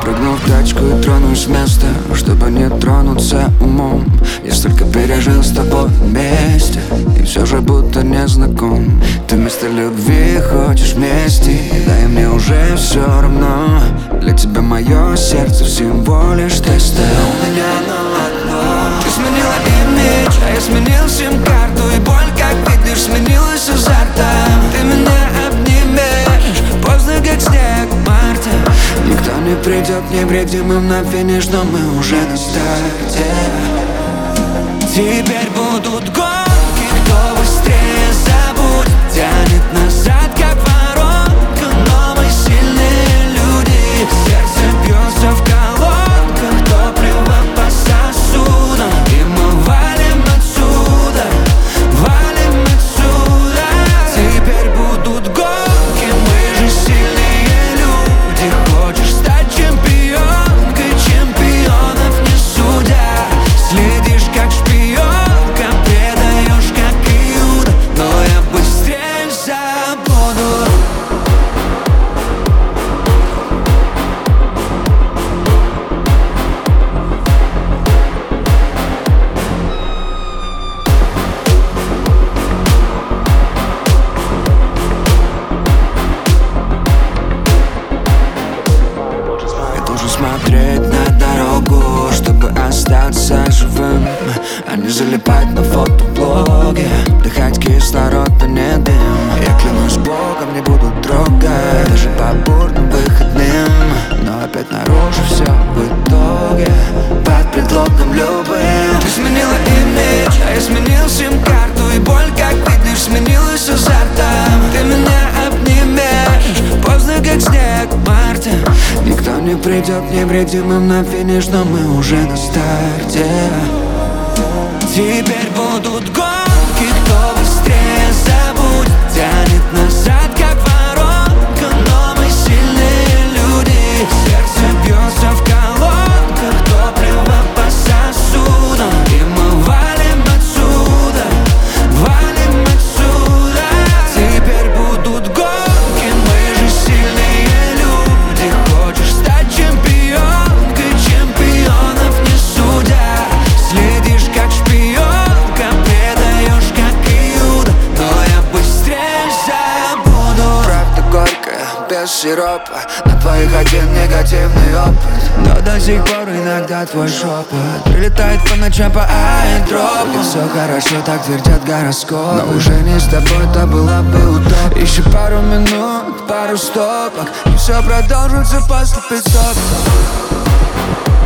Прыгну в тачку и тронусь с места, чтобы не тронуться умом. Я столько пережил с тобой вместе, и все же будто не знаком. Ты вместо любви хочешь вместе, да и мне уже все равно. Для тебя мое сердце всего лишь тесты. У меня одно. Ты сменила имидж, а я сменил сим-карту, и боль, как видишь, сменилась азартом. Ты меня обнимешь, поздно как снег в марте. Никто не придет невредимым на финиш, но мы уже на старте. Теперь будут гонки, кто быстрее забудет. Тянет назад, как воронка, но мы сильные люди. Сердце бьется в колонках, топливо по сосудам, и мы валим отсюда, валим отсюда. Теперь будут гонки, мы же сильные люди. Хочешь стать чемпионкой, чемпионов не судя. Следишь как шпионка, предаешь как Иуда, но я быстрее забуду. Я должен смотреть на дорогу, чтобы остаться живым, а не залипать на фотоблоге, вдыхать кислород, а не дым. Я клянусь Богом, не буду трогать даже по бурным выходным, но опять наружу все в итоге под предлогом любым. Ты сменила имидж, а я сменил сим-карту, и боль, как видишь, сменилась азартом. Ты меня обнимешь, поздно как снег в марте. Никто не придет невредимым на финиш, но мы уже на старте. Теперь будут гонки, кто быстрее забудет. Тянет назад, как воронка, но мы сильные люди. Сердце бьется в колонках, топливо по сосудам, и мы валим отсюда, валим отсюда. Теперь будут гонки, мы же сильные люди. Хочешь стать чемпионкой, чемпионов не судя. Следишь как шпионка, предаешь как Иуда, но я быстрее забуду. Правда горькая, без сиропа, на твоих один негативный опыт, но до сих пор иногда твой шепот прилетает по ночам по аэродрому. Все хорошо, так твердят гороскопы, но уже не с тобой, то была бы утопия. Еще пару минут, пару стопок, и все продолжится после 500.